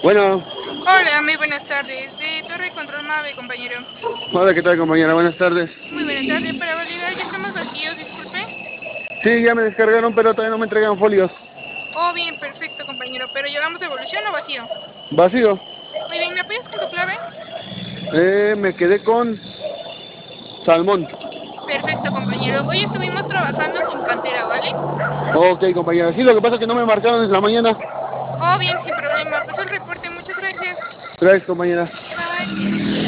Bueno, Hola, muy buenas tardes. De Torre Control Mave, compañero. hola, ¿qué tal compañera? Buenas tardes. Muy buena tarde. Para validar, ya estamos vacíos, disculpe. Sí, ya me descargaron, pero todavía no me entregan folios. Oh, bien, perfecto, compañero. ¿Pero llevamos devolución o vacío? Vacío. Muy bien, ¿me apoyas con tu clave? Me quedé con salmón. Perfecto, compañero. Hoy estuvimos trabajando sin cantera, ¿vale? Ok, compañera. Sí, lo que pasa es que no me marcaron en la mañana. Oh, bien, sin problema. Pasó el reporte. Muchas gracias. Gracias, compañera. Bye.